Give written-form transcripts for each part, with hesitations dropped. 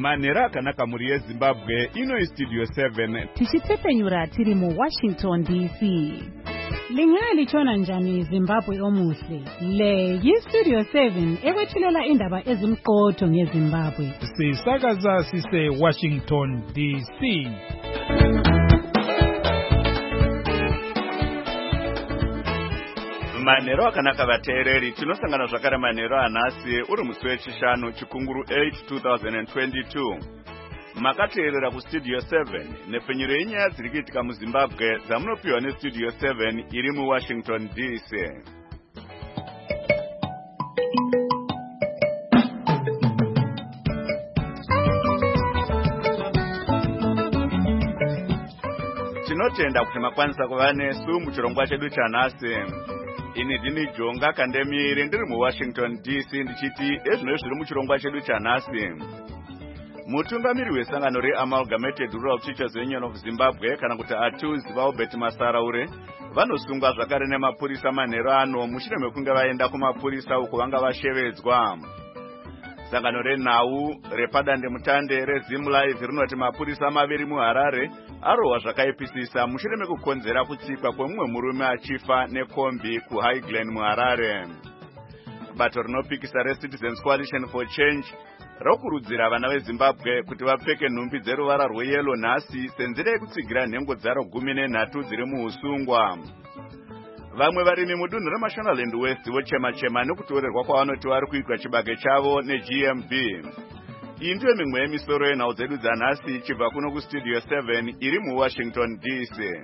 Manera akanaka muri yeZimbabwe ino Studio 7 tichitepenyura tiri mu Washington DC. Lingali chona njani Zimbabwe omuhle. Le yi-Studio 7 ekwethulela indaba ezimqotho ngeZimbabwe. Sisakaza sise Washington DC. Manero akanaka vateereri tinosangana zvakare manero anhasi uri musi wechishanu chikunguru 8 2022. Makateerera kuStudio 7 nepfenyuro yenyaya dziri kuitika muZimbabwe dzamunopiwa neStudio 7 iri muWashington DC. Tinotenda kuti makwanisa kuva nesu muchirongwa chedu chanhasi. Ini ndini Jonga Kandemire ndiri muWashington DC ndichiti ezvino zviri muchirongwa chedu chanhasi. Mutungamiri wesangano reAmalgamated Rural Teachers Union of Zimbabwe kana kuti ATUZ vaUbert Masaraure vanosungwa zvakare nemapurisa manheru ano mushure mekunge vaenda kumapurisa uko vanga vashevedzwa. Sangano renhau repadandemutande reZimLive rinoti mapurisa maviri muHarare arohwa zvakaipisisa mushure mekukonzera kutsikwa kwemumwe murume achifa nekombi kuHighland muHarare. Bato rinopikisa reCitizens Coalition for Change rokurudzira vana veZimbabwe kuti vapfeke nhumbi dzeruvara rweyero nhasi senzira yekutsigira nhengo dzaro 13 dziri muusungwa. Vamwe varimi mudunhu reMashonaland West vochema-chema nekutorerwa kwavanoti vari kuitwa chibage chavo neGMB. Iyi ndiyo mimwe yemisoro yenhau dzedu dzanhasi chibva kuno kuStudio 7 iri muWashington DC.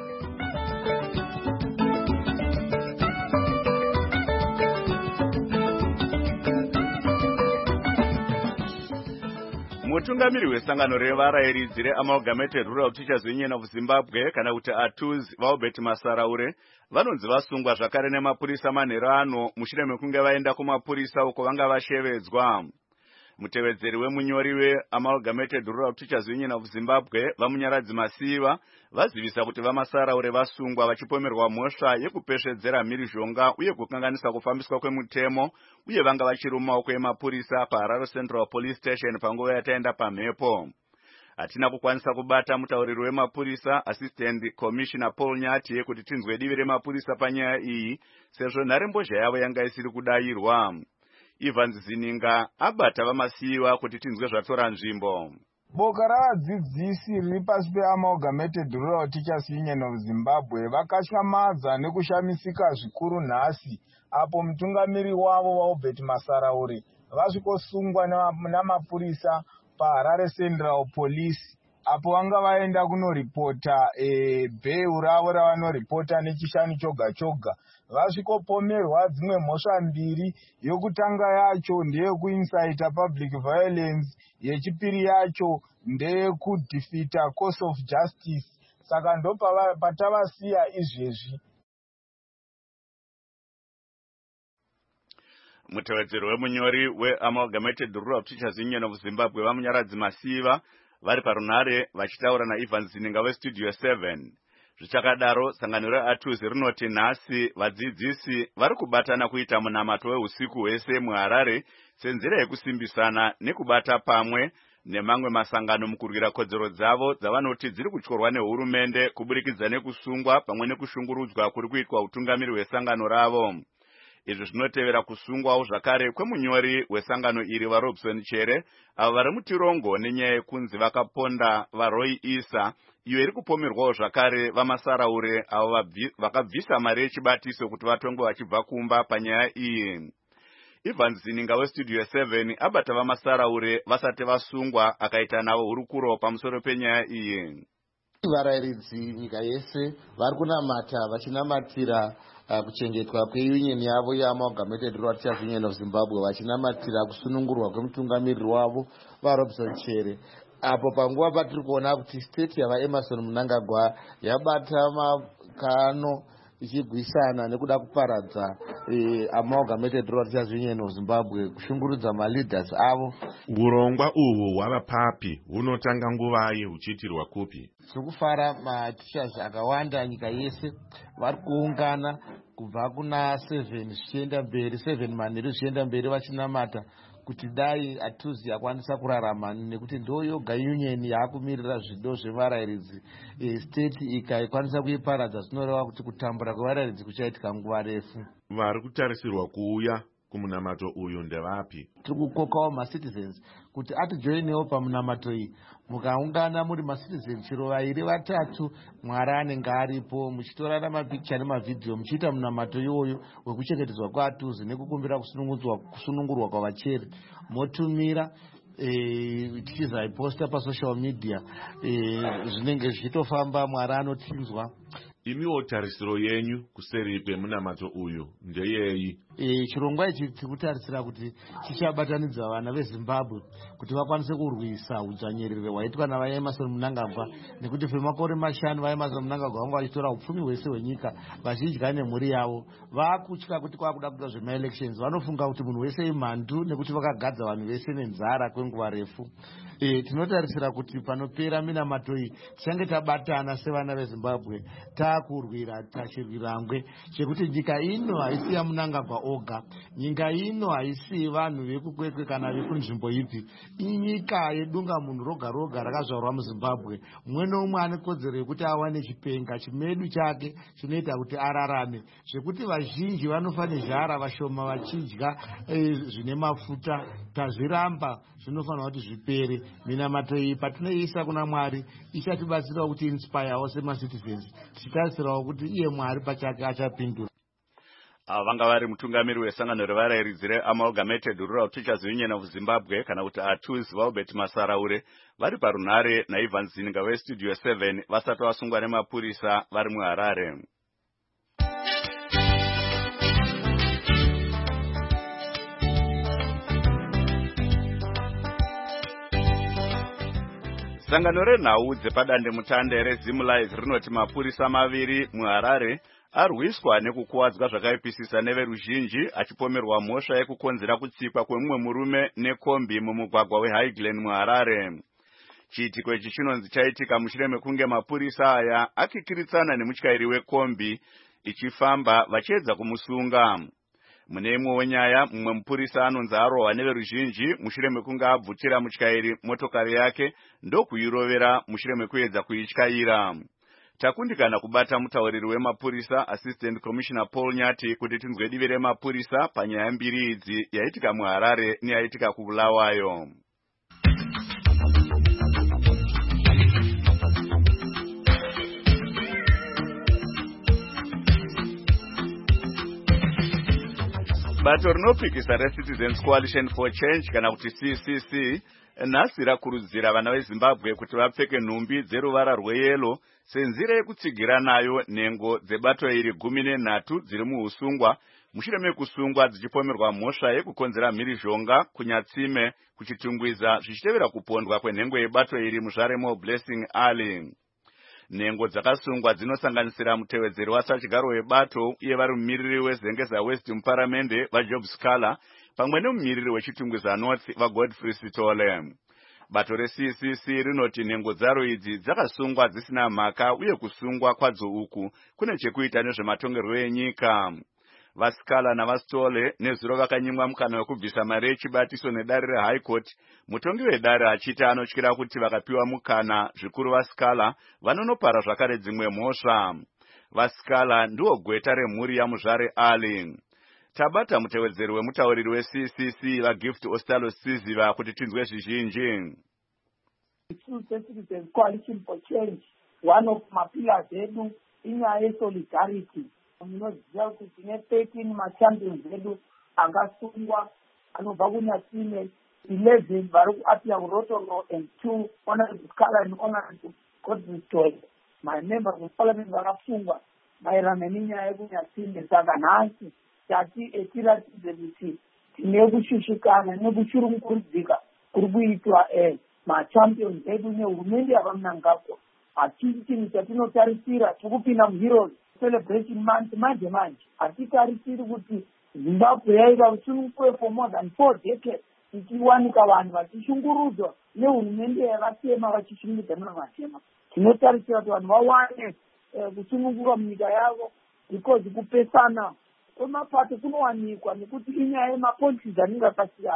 Mutungamiri wesangano revarayiridzi reAmalgamated Rural Teachers Union of Zimbabwe kana kuti ATUZ vaUbert Masaraure vanonzi vasungwa zvakare nemapurisa manheru ano mushure mekunge vaenda kumapurisa uko vanga vashevedzwa. Mutevedzeri wemunyori weAmalgamated Rural Teachers Union of Zimbabwe vamunyaradzi Masiva vazivisa kuti vaMasaraure vasungwa vachipomerwa mhosva yekupesvedzera mhirizhonga uye kukanganisa kufambiswa kwemutemo uye vanga vachiri mumaoko emapurisa paHarare Central Police Station panguva yataenda pamhepo. Hatina kukwanisa kubata mutauriri wemapurisa Assistant Commissioner Paul Nyati kuti tinzwe divi remapurisa panyaya iyi sezvo nharembozha yavo yanga isiri kudayirwa. Evans Zininga abata vaMasiva kuti tinzwe zvatora nzvimbo. Boka ravadzidzisi riri pasi peAmalgamated Rural Teachers Union of Zimbabwe vakashamadza nekushamisika zvikuru nhasi apo mutungamiri wavo vaUbert Masaraure vasvikosungwa namapurisa paHarare Central Police apo vanga vaenda kunoripota bheu ravo ravanoripota nechishanu choga choga. Vasvikopomerwa dzimwe mhosva mbiri, yokutanga yacho ndeyekuincita public violence, yechipiri yacho ndeyekudefeata course of justice. Saka ndo patavasiya izvezvi. Mutevedzeri wemunyori weAmalgamated Rural Teachers Union of Zimbabwe vamunyaradzi Masiva vari parunhare vachitaura naEvans Zininga weStudio 7. Zvichakadaro sangano reATUZ rinoti nhasi vadzidzisi vari kubatana kuita munamato weusiku hwese muHarare senzira yekusimbisana nekubata pamwe nemamwe masangano mukurwira kodzero dzavo dzavanoti dziri kutyorwa nehurumende kuburikidza nekusungwa pamwe nekushungurudzwa kuri kuitwa utungamiri hwesangano ravo. Izvi zvinotevera kusungwawo zvakare kwemunyori wesangano iri vaRobson Chere avo vari mutirongo nenyaya yekunzi vakaponda vaRoy Isa iyo iri kupomerwawo zvakare vaMasaraure avo vakabvisa mari yechibatiso kuti vatongwe vachibva kumba panyaya iyi. Evans Zininga weStudio 7 abata vaMasaraure vasati vasungwa akaita navo hurukuro pamusoro penyaya iyi. Varayiridzi nyika yese vari kunamata vachinamatira kuchengetwa kweunion yavo yeAmalgamated Rural Teachers Union of Zimbabwe vachinamatira kusunungurwa kwemutungamiriri wavo vaRobson Chere. Apo panguva patiri kuona kuti state yavaEmerson Mnangagwa yabata makano ichigwisana nekuda kuparadza Amalgamated Rural Teachers Union of Zimbabwe kushungurudza maleaders avo. Urongwa uhwu hwava papi hunotanga nguvai huchiitirwa kupi? Zvokufara mateachers akawanda nyika yese vari kuungana kubva kuna 7 zvichienda mberi 7 manheru zvichienda mberi vachinamata kuti dai Atuzi akwanisa kurarama nekuti ndo yoga union yaakumirira zvido zvevarairidzi state ikakwanisa kuiparadza zvinoreva kuti kutambura kwevarairidzi kuchaitika nguva refu. Vari kutarisirwa kuuya kumunamato uyu ndevapi? Tiri kukokawo macitizens kuti atijoinewo pamunamato iyi. Mukaungana muri macitizens chero vairi vatatu, Mwari anenge aripo, muchitorana mapikicha nemavhidhiyo, muchiita munamato iwoyo wekuchengetedzwa kwaAtuzi nekukumbira kusunungurwa kwavacheri, motumira tichizaiposta pasocial media zvinenge zvichitofamba. Mwari anotinzwa. Imiwo tarisiro yenyu kuseri pemunamato uyu ndeyei? Chirongwa ichi tirikutarisira kuti chichabatanidza vana veZimbabwe kuti vakwanise kurwisa udzvanyerere hwaitwa navaEmerson Mnangagwa, nekuti kwemakore mashanu vaEmerson Mnangagwa vanga vachitora upfumi hwese hwenyika vachidya nemhuri yavo. Vakutya kuti kwakuda kuita zvemaelections, vanofunga kuti munhu wese imhandu nekuti vakagadza vanhu vese nenzara kwenguva refu. Tinotarisira kuti panopera minamato iyi tichange tabatana sevana veZimbabwe takurwira tachirwirangwe chekuti nyika ino haisi yaMnangagwa oga, nyika ino haisi vanhu vekukwekwe kana vekunzvimbo ipi, inyika yedunga munhu roga roga rakazvarwa muZimbabwe. Mumwe nomumwe ane kodzero yekuti awane chipenga chimedu chake chinoita kuti ararame, zvekuti vazhinji vanofa nezhara, vashoma vachidya zvine mafuta. Tazviramba, zvinofanira kuti zvipere. Minamato iyi patinoisa kuna Mwari ichatibatsirawo kuti inspirewo semacitizens, tichitarisirawo kuti iye Mwari pachake achapindura. Vanga vari mutungamiri wesangano revarairidzi reAmalgamated Rural Teachers Union of Zimbabwe kana kuti Atuzi Albert Masaraure vari parunhare naIvan Zinga weStudio 7 vasati vasungwa nemapurisa vari muHarare. Sangano renhau dzepadandemutande reZimlife rinoti mapurisa maviri muHarare arwiswa nekukuwadzwa zvakaipisisa neveruzhinji achipomerwa mhosva yekukonzera kutsikwa kwemumwe murume nekombi mumugwagwa weHighland muHarare. Chiitiko ichi chinonzi chaitika mushure mekunge mapurisa aya akikiritsana nemutyairi wekombi ichifamba vachiedza kumusunga. Mune imwe wenyaya, mumwe mupurisa anonzi arohwa neveruzhinji mushure mekunge abvutira mutyairi motokari yake ndokuirovera mushure mekuedza kuityaira. Takundikana kubata mutauriri wemapurisa Assistant Commissioner Paul Nyati kuti tinzwe divi remapurisa panyaya mbiri idzi yaitika muHarare neyaitika kuBulawayo. Bato rinopikisa reCitizens Coalition for Change kana kuti CCC nhasi rakurudzira vana veZimbabwe kuti vapfeke nhumbi dzeruvara rweyelo senzira yekutsigira nayo nhengo dzebato iri 13 dziri muusungwa mushure mekusungwa dzichipomerwa mhosva yekukonzera mhirizhonga kunyatsime kuchitungwiza zvichitevera kupondwa kwenhengo yebato iri muZaremo Blessing Ali. Nhengo dzakasungwa dzinosanganisira mutevedzeri wasachigaro webato iye vari mumiriri weZengeza West muparamende vaJob Scala pamwe nemumiriri wechitungwiza North vaGodfrey Sitole. Bato reCCC rinoti nhengo dzaro idzi dzakasungwa dzisina mhaka uye kusungwa kwadzo uku kune chekuita nezvematongerwo enyika. Vaskala navastole nezuro vakanyimwa mukana wekubvisa mari yechibatiso nedare reHigh Court, mutongi wedare achiti anotyira kuti vakapiwa mukana zvikuru Vaskala vanonopara zvakare dzimwe mhosva. Vaskala ndiwo gweta remhuri yaMuzvare Ali. Tabata mutevedzeri wemutauriri weCCC vaGift Ostalo Siziva kuti tinzwe zvizhinji. Citizens Coalition for Change, one of my pillars edu inyaya yesolidarity. Munoziva kuti tine 13 machampions edu akasungwa anobva kunyatsime, 11 vari kuapia kuRotorua and 2 honorable Scala and honorable Godfrey. My members of parliament vakafungwa maererano nenyaya yekunyatsime. Saka nhasi tati etiratidze kuti tine kushushikana nekushurumukurudzika kuri kuitwa machampions edu nehurumende yavaMnangagwa. Hatisi chinhu chatinotarisira chokupinda muHeroes Celebration Month manje hatitarisiri kuti Zimbabwe yaita kusunungukwe for more than 4 decades ichiwanika vanhu vachishungurudzwa nehurumende yavatema vachishungurudza nevatema. Tinotarisira kuti vanhu vawane kusunungurwa munyika yavo because kupesana kwemapato kunowanikwa nekuti inyaya yemapolicies anenge akasiyana.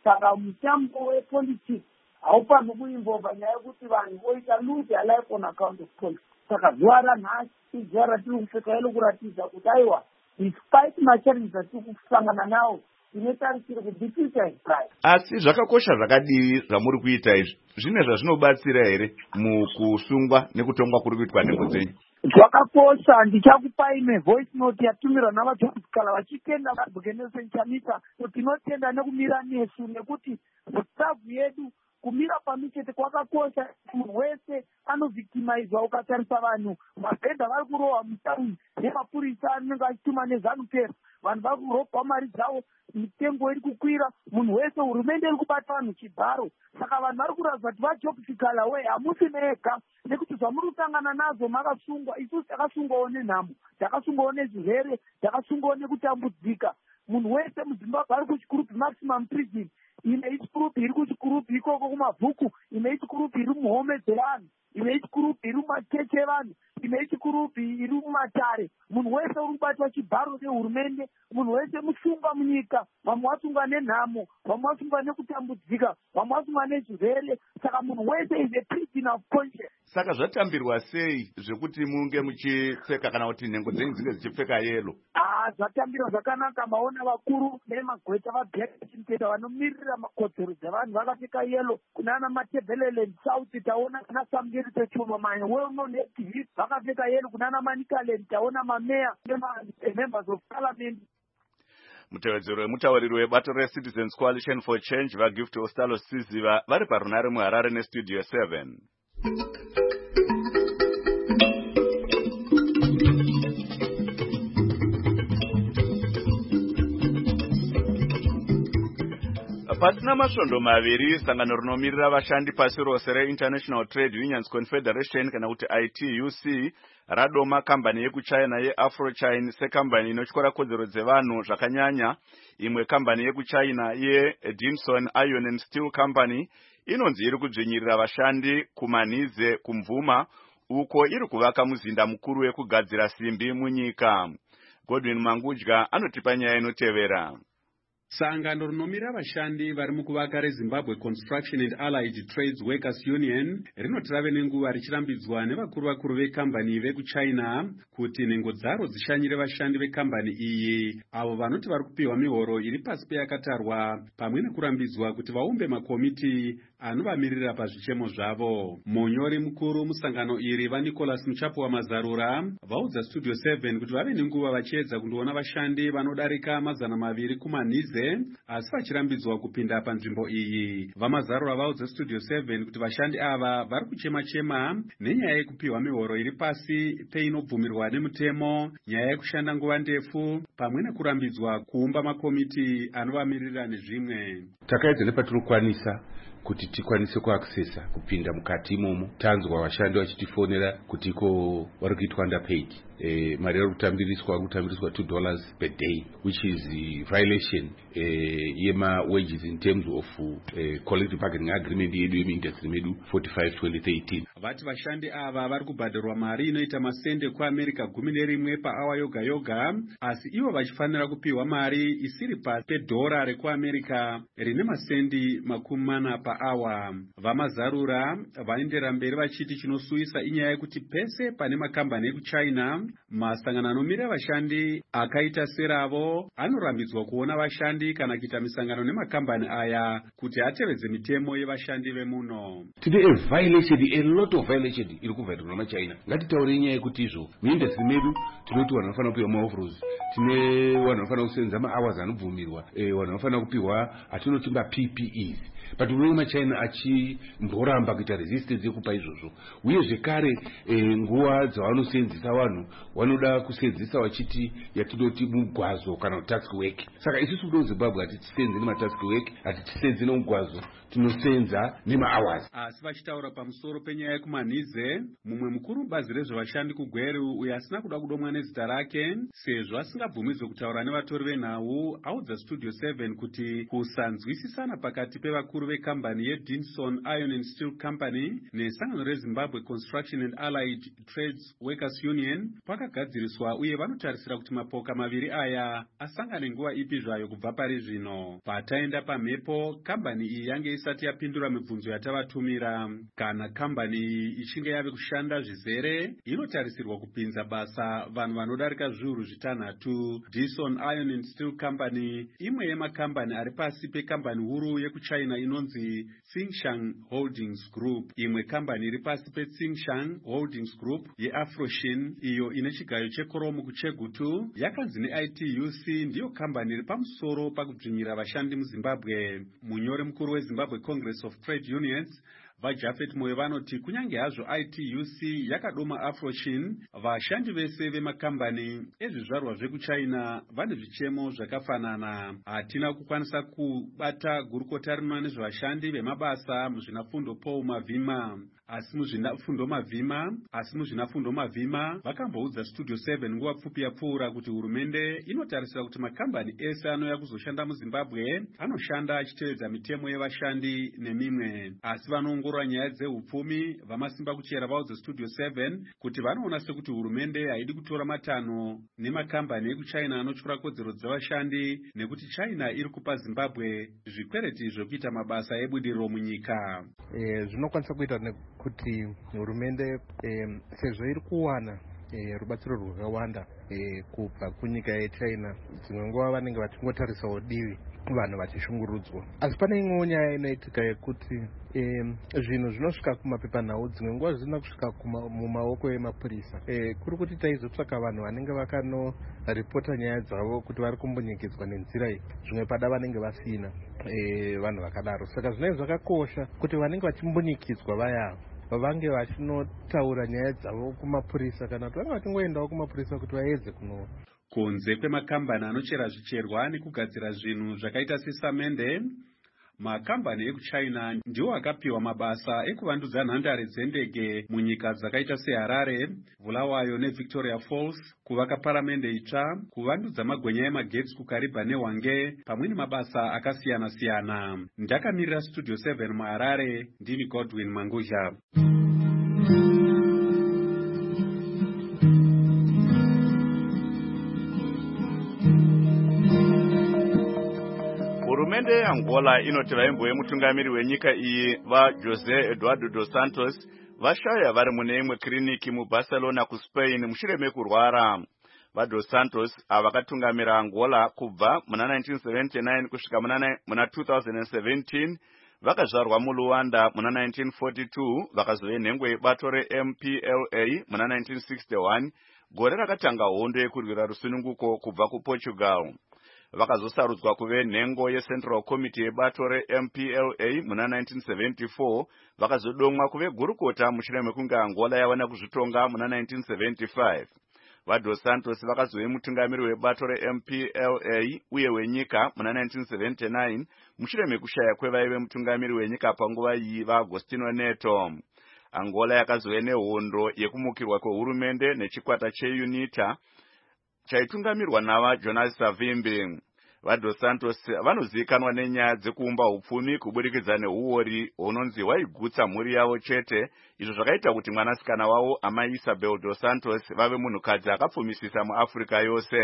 saka mutambo wepolitics haufanhi kuinvolva nyaya yekuti vanhu voita lose their life on account of politics. Saka zuva ranhasi izuva ratiri kupfeka yelo kuratidza kuti aiwa despite machallenges atiri kusangana nawo tinotarisira kuti future is bright. Asi zvakakosha zvakadii zvamuri kuita izvi? Zvine zvazvinobatsira here mukusungwa nekutongwa kuri kuitwa nhengo dzenyu? Zvakakosha. Ndichakupai voice note yatumirwa navaJohn vachitenda Bhukenesen Chamisa kuti tinotenda nekumira nesu nekuti mustafu yedu kumira pamichete kwakakosha. Munhu wese anovhictimizwa. Ukatarisa vanhu mabhedha vari kurohwa mutauni nemapurisa anenge achituma nezanupera, vanhu vari kurobwa mari dzavo, mitengo iri kukwira, munhu wese, hurumende iri kubata vanhu chibharo. Saka vanhu vari kuratidza kuti vajobifikala we hamusi mega, nekuti zvamuri kusangana nazo makasungwa. Isusu takasungwawo nenhamo, takasungwawo nezvirwere, takasungwawo nekutambudzika. Munhu wese muZimbabwe ari kuchikurupi maximum prison, imwe ichikurupi iri kuchikurupi ikoko kumabhuku, imwe ichikurupi iri muhome dzevanhu, imwe ichikurupi iri mumacheche evanhu, imwe ichikurupi iri mumatare. Munhu wese uri kubatwa chibharo nehurumende, munhu wese musungwa munyika. Vamwe vasungwa nenhamo, vamwe vasungwa nekutambudzika, vamwe vasungwa nezvirwere. Saka munhu wese is a prisoner of conscience. Saka zvatambirwa sei zvekuti munge muchipfeka kana kuti nhengo dzenyu dzinge dzichipfeka yelo? Zvatambirwa zvakanaka. Maona vakuru nemagweta vabheka chimuteta vanomirira makodzero dzevanhu vakapfeka yelo. Kunana Matebeleland South taona kana Samgeri Techuma manya well-known activists vakapfeka yelo. Kunana Manicaland taona mameya nemembers of parliament. Mutevedzero wemutauriri webato reCitizens Coalition for Change vaGift Ostalo Siziva vari parunare muHarare neStudio 7. Pasina masvondo maviri, sangano rinomirira vashandi pasi rose reInternational Trade Unions Confederation kana kuti ITUC radoma kambani yekuChina yeAfroChine sekambani inotyora kodzero dzevanhu zvakanyanya. Imwe kambani yekuChina yeDinson Iron and Steel Company inonzi iri kudzvinyirira vashandi kuManize kuMvuma, uko iri kuvaka muzinda mukuru wekugadzira simbi munyika. Godwin Mangudya anotipa nyaya inotevera. Sangano rinomira vashandi vari mukuvaka reZimbabwe Construction and Allied Trades Workers Union rinoti rave nenguva richirambidzwa nevakuru vekambani vekuChina kuti nhengo dzaro dzishanyire vashandi vekambani iyi, avo vanoti vari kupiwa mihoro iri pasi peyakatarwa, pamwe nekurambidzwa kuti vaumbe makomiti anovamirira pazvichemo zvavo. Munyori mukuru musangano iri vaNicholas Muchapuwa Mazarura vaudza Studio 7 kuti vave nenguva vachiedza kundoona vashandi vanodarika 200 kuManize asi vachirambidzwa kupinda panzvimbo iyi. VaMazarura vaudza Studio 7 kuti vashandi ava vari kuchema-chema nenyaya yekupiwa mihoro iri pasi peinobvumirwa nemutemo, nyaya yekushanda nguva ndefu, pamwe nekurambidzwa kuumba makomiti anovamirira nezvimwe. Takaedza nepatinokwanisa kuti tikwanise kuaccessa kupinda mukati imomo. Tanzwa vashandi vachitifonera kuti iko vari kuitwa underpaid. Mari vari kutambiriswa $2 per day, which is the violation yema wages in terms of collective bargaining agreement yedu yemuindustry medu 45/2013. Vati vashandi ava vari kubhadharwa mari inoita masende kuAmerica 11 paawa yoga yoga, asi ivo vachifanira kupiwa mari isiri pasi pedhora rekuAmerica rine masendi 40 paawa. VaMazarura vaendera mberi vachiti chinosuyisa inyaya yekuti pese pane makambani ekuChina, masangano anomira vashandi akaita seravo anorambidzwa kuona vashandi kana kuita misangano nemakambani aya kuti atevedze mitemo yevashandi vemuno. Tine a lot of violation iri kubvairwa namaChina. Ngatitaure nyaya yekuti izvo muindustry medu tinoti vanhu vanofanira kupiwa maofros, tine vanhu vanofanira kusenza mahours anobvumirwa, vanhu vanofanira kupiwa atinoti PPEs. But unoona maChina achimboramba kuita resistance yekupa izvozvo, uye zvekare nguva dzavanosenzesa vanhu vanoda kusenzesa vachiti yatinoti mugwazo kana task work. Saka isusu kudo Zimbabwe hatitisenze nematask work, hatitisenze nemugwazo, tinosenza nemahours. Asi vachitaura pamusoro penyaya yekuManize, mumwe mukuru mubazi rezvevashandi kuGweru uye asina kuda kudomwa nezita rake sezvo asingabvumidzwe kutaura nevatori venhau, audza Studio 7 kuti kusanzwisisana pakati pevakuru vakuru vekambani yeDinson Iron and Steel Company nesangano reZimbabwe Construction and Allied Trades Workers Union pakagadziriswa uye vanotarisira kuti mapoka maviri aya asangane nguva ipi zvayo kubva pari zvino. Pataenda pamhepo, kambani iyi yange isati yapindura mibvunzo yatavatumira. Kana kambani iyi ichinge yave kushanda zvizere, inotarisirwa kupinza basa vanhu vanodarika zviuru zvitanhatu. Dison Iron and Steel Company imwe yemakambani ari pasi pekambani huru yekuchina inonzi Tsingshan Holdings Group. Imwe kambani iri pasi peTsingshan Holdings Group yeAfroshin, iyo ine chigayo chekoromu kuChegutu, yakanzi neITUC ndiyo kambani iri pamusoro pakudzvinyira vashandi muZimbabwe. Munyori mukuru weZimbabwe Congress of Trade Unions vaJafet Moyo vanoti kunyange hazvo ITUC yakadoma Afroshin, vashandi vese vemakambani ezvizvarwa zvekuchina vane zvichemo zvakafanana. Hatina kukwanisa kubata gurukota rinova nezvevashandi vemabasa muzvinafundo Paul Mavhima. Asi muzvinafundo Mavhima vakamboudza Studio 7 nguva pfupi yapfuura kuti hurumende inotarisira kuti makambani ese anouya kuzoshanda muZimbabwe anoshanda achitevedza mitemo yevashandi nemimwe. Asi vanoongorora nyaya dzehupfumi vamasimba kuchera vaudza Studio 7 kuti vanoona sekuti hurumende haidi kutora matanho nemakambani ekuchina anotyora kodzero dzevashandi nekuti China iri kupa Zimbabwe zvikwereti zvokuita mabasa ebudiriro munyika. Zvinokwanisa kuita kuti hurumende sezvo iri kuwana rubatsiro rwakawanda kubva kunyika yeChina, dzimwe nguva vanenge vachingotarisa divi vanhu vachishungurudzwa. Asi pane imwewo nyaya inoitika yekuti zvinhu zvinosvika kumapepanhau dzimwe nguva zvisina kusvika mumaoko emapurisa. Kuri kuti taizotsvaka vanhu vanenge vakanoripota nyaya dzavo kuti vari kumbunyikidzwa nenzira iyi, zvimwe pada vanenge vasina vanhu vakadaro. Saka zvinenge zvakakosha kuti vanenge vachimbunyikidzwa vaya vange vachinotaura nyaya dzavo kumapurisa, kana kuti vange vachingoendawo kumapurisa kuti vaedze kuno. Kunze kwemakambani anochera zvicherwa nekugadzira zvinhu zvakaita sesamende, makambani ekuchina ndiwo akapiwa mabasa ekuvandudza nhandare dzendege munyika dzakaita seHarare, Bulawayo neVictoria Falls, kuvaka paramende itsva, kuvandudza magwenya emagetsi kuKariba neHwange, pamwe nemabasa akasiyana-siyana. Ndakamirira Studio 7 muHarare, ndini Godwin Manguzha. Hurumende yeAngola inoti vaimbo vemutungamiri wenyika iyi vaJosé Eduardo dos Santos vashaya vari mune imwe kiriniki muBarcelona kuSpain mushure mekurwara. VaDos Santos vakatungamira Angola kubva muna 1979 kusvika muna 2017, vakazvarwa muLuanda muna 1942, vakazove nhengo yebato reMPLA muna 1961, gore rakatanga hondo yekurwira rusununguko kubva kuPortugal. Vakazosarudzwa kuve nhengo yeCentral Committee yebato reMPLA muna 1974, vakazodomwa kuve gurukota mushure mekunge Angola yawana kuzvitonga muna 1975. VaDos Santos vakazove mutungamiri webato reMPLA uye wenyika muna 1979 mushure mekushaya kwevaive mutungamiri wenyika panguva iyi vaAgostinho Neto. Angola yakazove nehondo yekumukirwa kwehurumende nechikwata cheUNITA chaitungamirwa navaJonas Savimbi. VaDos Santos vanozivikanwa nenyaya dzekuumba upfumi kuburikidza neuori hunonzi hwaigutsa mhuri yavo chete, izvo zvakaita kuti mwanasikana wavo amai Isabel dos Santos vave munhukadzi akapfumisisa muAfrica yose.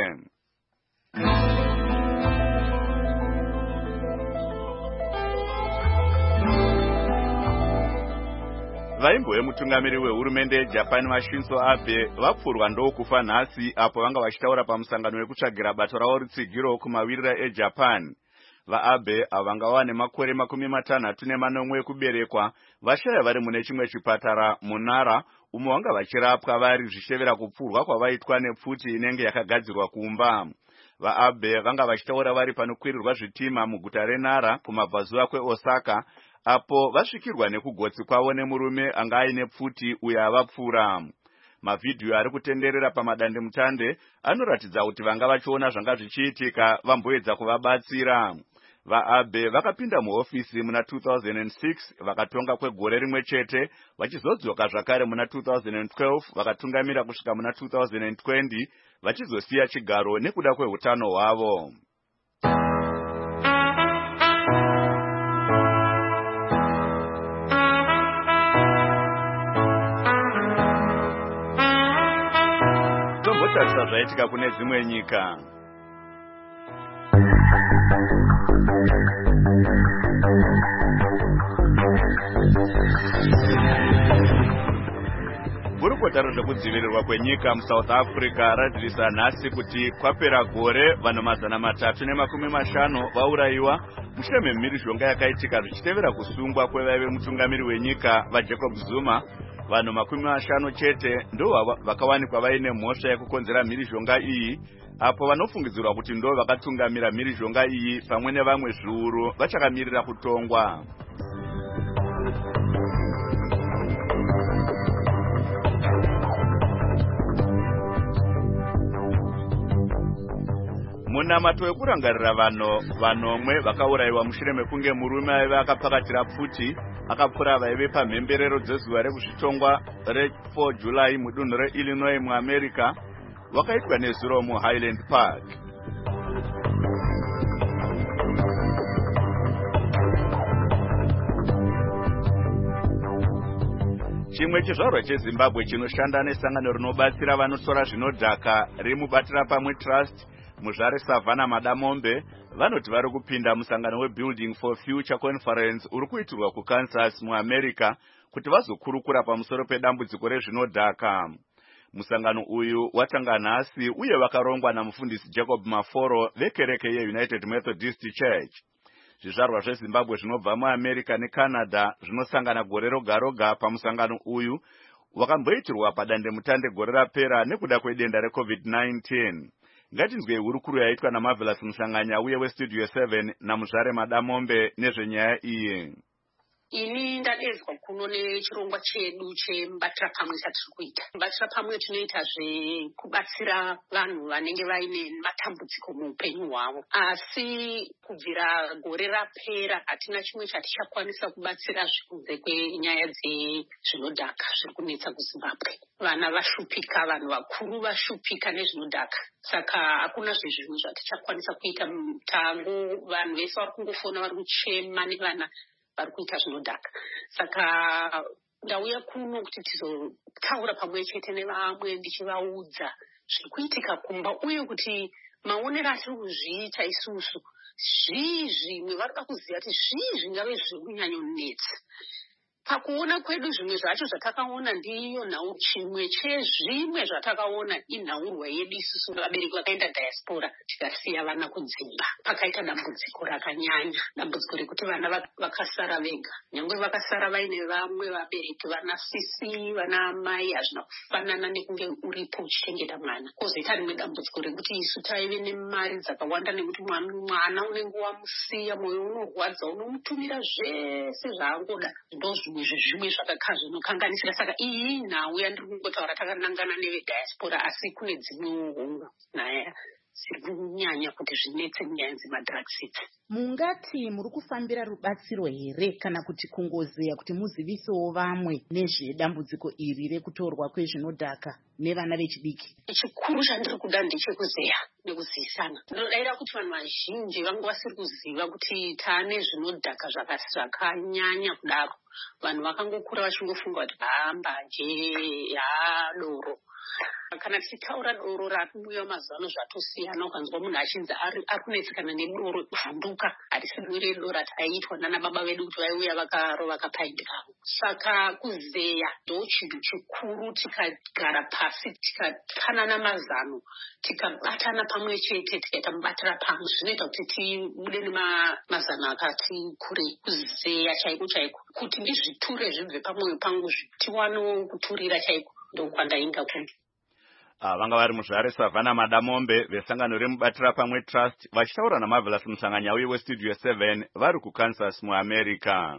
Vaimbo vemutungamiri wehurumende yeJapan Shinzo Abe vapfurwa ndokufa nhasi apo vanga vachitaura pamusangano wekutsvagira bato ravo rutsigiro kumawirira eJapan. VaAbe vanga vane makore 64 ekuberekwa vashaya vari mune chimwe chipatara muNara umo vanga vachirapwa vari zvichevera kupfurwa kwavaitwa nepfuti inenge yakagadzirwa kumba. VaAbe vanga vachitaura vari panokwirirwa zvitima muguta reNara kumabvazuva kweOsaka, apo vasvikirwa nekugotsi kwavo nemurume anga aine pfuti uyo avapfura. Mavhidhiyo ari kutenderera pamadandemutande anoratidza kuti vanga vachiona zvanga zvichiitika vamboedza kuvabatsira. VaAbe vakapinda muhofisi muna 2006 vakatonga kwegore rimwe chete, vachizodzoka zvakare muna 2012 vakatungamira kusvika muna 2020 vachizosiya chigaro nekuda kwehutano hwavo. totarisa zvaitika kune dzimwe nyika. Gurukota rezvekudzivirirwa kwenyika muSouth Africa radzivisa nhasi kuti kwapera gore vanhu 350 vaurayiwa mushure memhirizhonga yakaitika zvichitevera kusungwa kwevaive mutungamiri wenyika vaJacob Zuma. Vanhu 50 chete ndo vakawanikwa vaine mhosva yekukonzera mhirizhonga iyi, apo vanofungidzirwa kuti ndo vakatungamira mhirizhonga iyi pamwe nevamwe zviuru vachakamirira kutongwa. Munamato wekurangarira vanomwe vakaurayiwa mushure mekunge murume aive akapakatira pfuti akapfura vaive pamhemberero dzezuva rekuzvitongwa re4 July mudunhu reIllinois muAmerica wakaitwa nezuro muHighland Park. Chimwe chizvarwa cheZimbabwe chinoshanda nesangano rinobatsira vanotora zvinodhaka rimubatira pamwe Trust muzvare Savannah Madamombe vanoti vari kupinda musangano weBuilding for Future Conference uri kuitirwa kuKansas muAmerica kuti vazokurukura pamusoro pedambudziko rezvinodhaka. Musangano uyu watanga nhasi uye vakarongwa namufundisi Jacob Maforo vekereke yeUnited Methodist Church. Zvizvarwa zveZimbabwe zvinobva muAmerica neCanada zvinosangana gore roga roga pamusangano uyu wakamboitirwa padandemutande gore rapera nekuda kwedenda reCovid-19. Ngatinzwe hurukuru yaitwa naMarvelous Musanganya uye weStudio 7 namuzvare Madamombe nezvenyaya iyi. Ini ndadedzwa kuno nechirongwa chedu chemubatira pamwe chatiri kuita. Mubatira pamwe tunoita zvekubatsira vanhu vanenge vaine matambudziko muupenyu hwavo. Asi kubvira gore rapera hatina chimwe chatichakwanisa kubatsira zvikunze kwenyaya dzezvinodhaka zviri kunetsa kuZimbabwe. Vana vashupika, vanhu vakuru vashupika nezvinodhaka. Saka hakuna zvezvinhu zvatichakwanisa kuita mutango. Vanhu vese vari kungofona vari kuchema nevana vari kuita zvinodhaka. Saka ndauya kuno kuti tizotaura pamwe chete nevamwe ndichivaudza zviri kuitika kumba uye kuti maonero atiri kuzviita isusu zvimwe varikuda kuziva kuti zvingave zviri kunyanyonetsa. Pakuona kwedu zvimwe zvacho zvatakaona ndiyo nhau, chimwe chezvimwe zvatakaona inhaurwa yedu isusu vabereki vakaenda diaspora tikasiya vana kudzimba. Pakaita dambudziko rakanyanya, dambudziko rekuti vana vakasara vega, nyangwe vakasara vaine vamwe vabereki, vana sisi, vana mai, hazvina kufanana nekunge uripo uchichengeta mwana. Kozoita rimwe dambudziko rekuti isu taive nemari dzakawanda nekuti mwana unenge wamusiya, mwoyo unorwadza, unomutumira zvese zvaangoda. Zvimwe zvinokanganisira. Saka iyi nhau yandiri kungotaura takanangana nevediaspora, asi kune dzimwewo hongu nyaya ziri kunyanya kuti zvinetse nyaya dzemadrugs idzi. Mungati muri kufambira rubatsiro here kana kuti kungozeya kuti muzivisewo vamwe nezvedambudziko iri rekutorwa kwezvinodhaka nevana vechidiki? Chikuru chandiri kuda ndechekuzeya nekuzivisana. Ndinodaira kuti vanhu vazhinji vange vasiri kuziva kuti taane zvinodhaka zvakanyanya kudaro. Vanhu vakangokura vachingofunga kuti mbanje doro. Kana tichitaura doro rakuuya mazuva zvatosiyana, ukanzwa munhu achinzi ari kunetsekana nedoro kuvhunduka, harisi doro doro rataitwa nana baba vedu kuti vaiuya vakarova paindi ravo. Saka kuzeya ndo chinhu chikuru. Tikagara pasi tikapanana mazano, tikabatana pamwe chete, tikaita mubatira pamwe, zvinoita kuti tibude nemazano akati kurei. Kuzeya chaiko chaiko kuti ndizviture zvibve pamwoyo pangu tiwano kuturira chaiko, ndokwandainga kuno. Vanga vari muzvare Savannah Madamombe vesangano remubatira pamwe Trust vachitaura naMarvelous Musanganya uye weStudio 7 vari kuKansas muAmerica.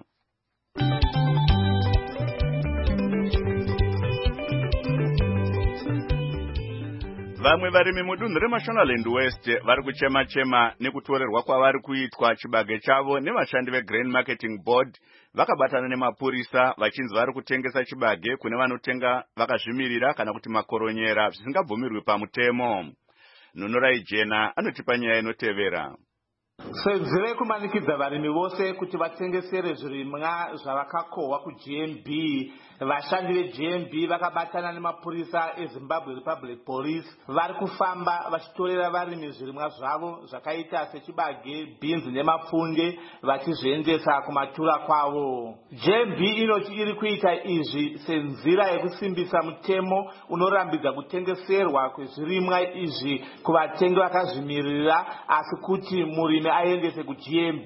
Vamwe varimi mudunhu reMashonaland West vari kuchema-chema nekutorerwa kwavari kuitwa chibage chavo nevashandi veGrain Marketing Board vakabatana nemapurisa vachinzi vari kutengesa chibage kune vanotenga vakazvimirira kana kuti makoronyera zvisingabvumirwi pamutemo. Nunurai Jena anotipa nyaya inotevera. senzira yekumanikidza varimi vose kuti vatengesere zvirimwa zvavakakohwa kuGMB, vashandi veGMB vakabatana nemapurisa eZimbabwe Republic Police vari kufamba vachitorera varimi zvirimwa zvavo zvakaita sechibage, beans nemapfunde vachizviendesa kumatura kwavo. GMB inoti iri kuita izvi senzira yekusimbisa mutemo unorambidza kutengeserwa kwezvirimwa izvi kuvatengi vakazvimirira asi kuti murimi aendese kuGMB.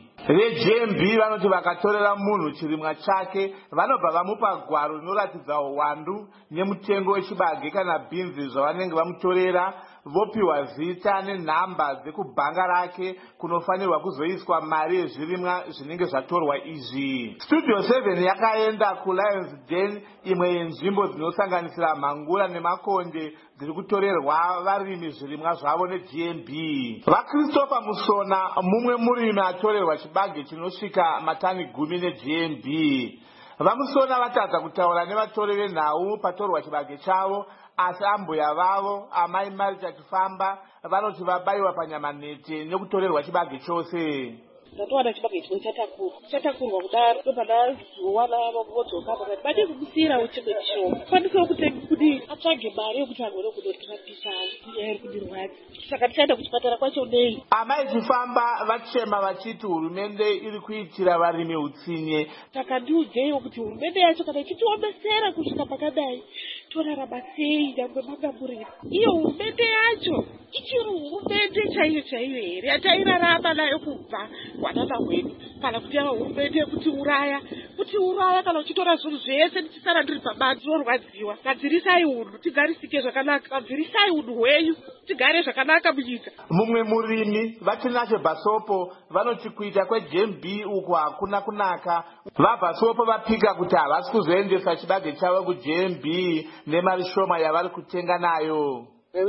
VeGMB vanoti vakatorera munhu chirimwa chake vanobva vamupa gwaro rinoratidza uwandu nemutengo wechibage kana bhinzi zvavanenge vamutorera, vopiwa zita nenhamba dzekubhanga rake kunofanirwa kuzoiswa mari yezvirimwa zvinenge zvatorwa izvi. Studio 7 yakaenda kuLions Den, imwe yenzvimbo dzinosanganisira Mhangura neMakonde dziri kutorerwa varimi zvirimwa zvavo neGMB. VaChristopher Musona, mumwe murimi atorerwa chibage chinosvika matani 10 neGMB. Vamusona vatadza kutaura nevatori venhau patorwa chibage chavo, asi ambuya vavo amai mari chachifamba vanoti vabayiwa panyamanete nekutorerwa chibage chose. Ndatowana chibage chino chatakurwa kudaro ndopana zowana vodzoka pakati bade kubisira uchebe chishoma kwanisawo kuti atsvage mari yokuti agone kunotirapisa iri kudirwadza, saka tichaenda kuchipatara kwacho nei. Amai chifamba vachema vachiti hurumende iri kuitira varimi utsinye. Saka ndiudzeiwo kuti hurumende yacho kana ichitiombesera kusvika pakadai torarama sei nyangwe makamurira. Iyo hurumende yacho ichiri hurumende chaiyo chaiyo here yatairarama nayo kubva wanana hwedu, kana kuti yava hurumende kutiuraya kana uchitora zvinhu zvese tichisara ndiri pabanzi torwadziwa. Gadzirisai unhu tigarisike zvakanaka, gadzirisai unhu hwenyu tigare zvakanaka munyika. Mumwe murimi vatinashe Bhasopo vanoti kuita kweGMB uku hakuna kunaka. VaBhasopo vapika kuti havasi kuzoendesa chibage chavo kuGMB nemari shoma yavari kutenga nayo.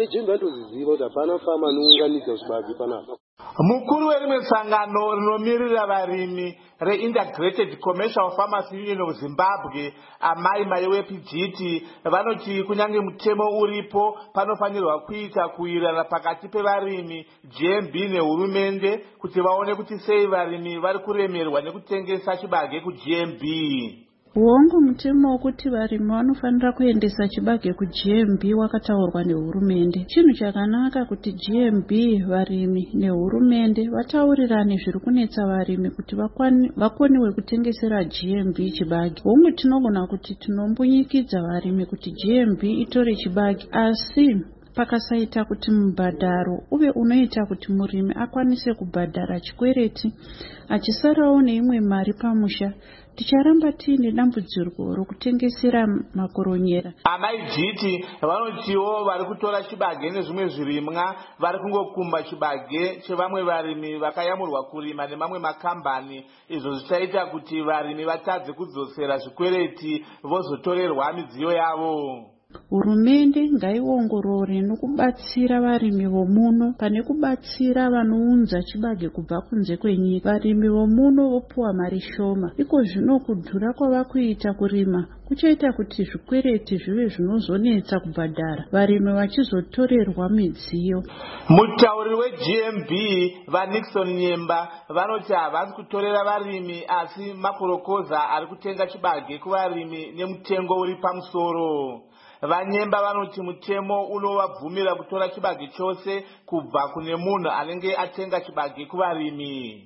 Mukuru werimwe sangano rinomirira varimi reIntegrated Commercial Farmers Union of Zimbabwe, amai maiwe Pijiti, vanoti kunyange mutemo uripo panofanirwa kuita kuwirirana pakati pevarimi, GMB nehurumende kuti vaone kuti sei varimi vari kuremerwa nekutengesa chibage kuGMB. Uongo mutemo wokuti varimi vanofanira kuendesa chibage kuGMB wakataurwa nehurumende. Chinhu chakanaka kuti GMB, varimi nehurumende vataurirane zviri kunetsa varimi kuti vakoniwe kutengesera GMB chibage. Homwe tinogona kuti tinombonyikidza varimi kuti GMB itore chibage, asi pakasaita kuti mubhadharo uve unoita kuti murimi akwanise kubhadhara chikwereti achisarawo neimwe mari pamusha, ticharamba tiine dambudziko rokutengesera makoronyera. Amai Jiti vanotiwo vari kutora chibage nezvimwe zvirimwa vari kungokumba chibage chevamwe varimi vakayamurwa kurima nemamwe makambani, izvo zvichaita kuti varimi vatadze kudzosera zvikwereti vozotorerwa midziyo yavo. Hurumende ngaiongorore nokubatsira varimi vomuno pane kubatsira vanounza chibage kubva kunze kwenyika. Varimi vomuno vopuwa mari shoma, iko zvino kudhura kwavakuita kurima kuchaita kuti zvikwereti zvive zvinozonetsa kubhadhara, varimi vachizotorerwa midziyo. Mutauri weGMB vaNixon Nyemba vanoti havasi kutorera varimi asi mapurokoza ari kutenga chibage kuvarimi nemutengo uri pamusoro. Vanyemba vanoti mutemo unovabvumira kutora chibage chose kubva kune munhu anenge atenga chibage kuvarimi.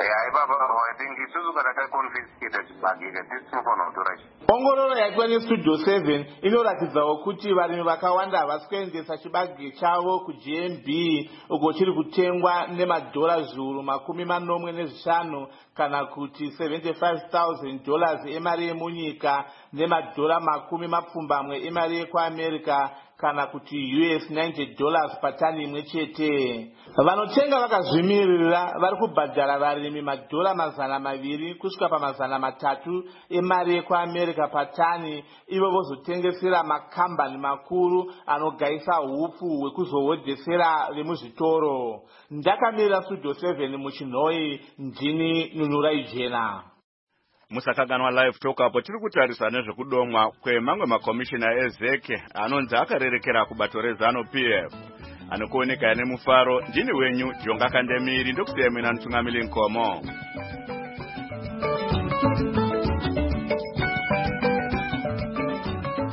Ongororo yaitwa neStudio 7 inoratidzawo kuti varimi vakawanda havasi kuendesa chibage chavo kuGMB uko chiri kutengwa nemadhora zviuru 45 kana kuti $75,000 emari yemunyika nemadhora 10 emari yekuAmerica kana kuti $90 patani imwe chete. Vanotenga vakazvimirira vari kubhadhara varimi madhora 200 kusvika pa300 emari yekuAmerica patani, ivo vozotengesera makambani makuru anogaisa hupfu hwekuzohodhesera vemuzvitoro. Ndakamirira Studio 7 muChinhoi, ndini Nunurai Jena. Musakaganwa live talk apo tiri kutarisa nezvekudomwa kwemamwe makomishina ezeke anonzi akarerekera kubato reZANU PF. anokuoneka nemufaro. Ndini wenyu Jonga Kandemiri, ndokusiyemwe na Mtungamili Nkomo.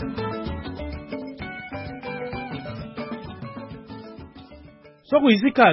Sokuyisikhathi